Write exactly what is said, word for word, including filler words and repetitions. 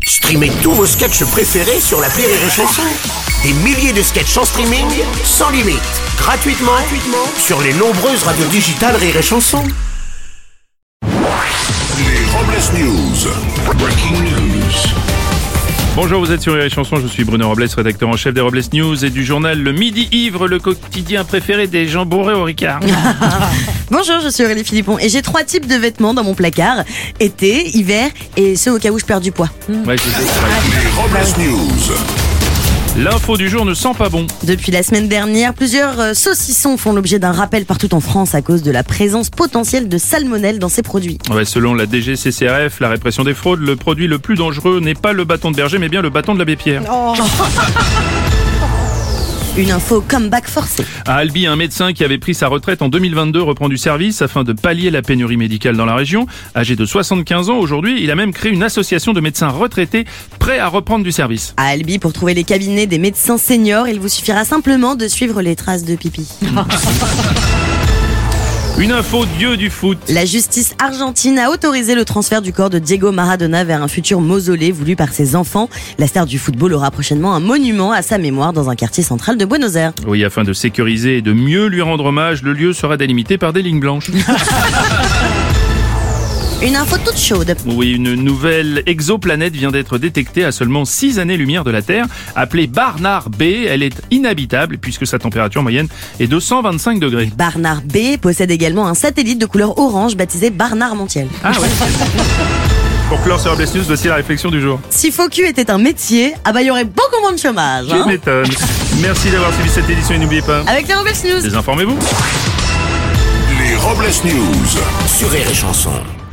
Streamez tous vos sketchs préférés sur l'appli Rire et Chanson. Des milliers de sketchs en streaming, sans limite, gratuitement, gratuitement sur les nombreuses radios digitales Rire et Chanson. Les Robles News. Breaking news. Bonjour, vous êtes sur Rire et Chanson, je suis Bruno Robles, rédacteur en chef des Robles News et du journal Le Midi Ivre, le quotidien préféré des gens bourrés au Ricard. Bonjour, je suis Aurélie Philippon et j'ai trois types de vêtements dans mon placard. Été, hiver et ceux au cas où je perds du poids. Ouais, c'est ça. Les Robles News. L'info du jour ne sent pas bon. Depuis la semaine dernière, plusieurs euh, saucissons font l'objet d'un rappel partout en France à cause de la présence potentielle de salmonelle dans ces produits. Ouais, selon la D G C C R F, la répression des fraudes, le produit le plus dangereux n'est pas le bâton de berger, mais bien le bâton de l'abbé Pierre. Oh. Une info comeback forcé. À Albi, un médecin qui avait pris sa retraite en deux mille vingt-deux reprend du service afin de pallier la pénurie médicale dans la région. Âgé de soixante-quinze ans aujourd'hui, il a même créé une association de médecins retraités prêts à reprendre du service. À Albi, pour trouver les cabinets des médecins seniors, il vous suffira simplement de suivre les traces de pipi. Une info dieu du foot. La justice argentine a autorisé le transfert du corps de Diego Maradona vers un futur mausolée voulu par ses enfants. La star du football aura prochainement un monument à sa mémoire dans un quartier central de Buenos Aires. Oui, afin de sécuriser et de mieux lui rendre hommage, le lieu sera délimité par des lignes blanches. Une info toute chaude. Oui, une nouvelle exoplanète vient d'être détectée à seulement six années-lumière de la Terre, appelée Barnard B. Elle est inhabitable puisque sa température moyenne est de cent vingt-cinq degrés. Barnard B possède également un satellite de couleur orange baptisé Barnard Montiel. Ah ouais. Pour clore sur Robles News, voici la réflexion du jour. Si faux cul était un métier, ah bah il y aurait beaucoup moins de chômage. Tu Hein m'étonnes. Merci d'avoir suivi cette édition et n'oubliez pas, Avec les Robles News. désinformez-vous. Les Robles News. Sur Rire et Chanson.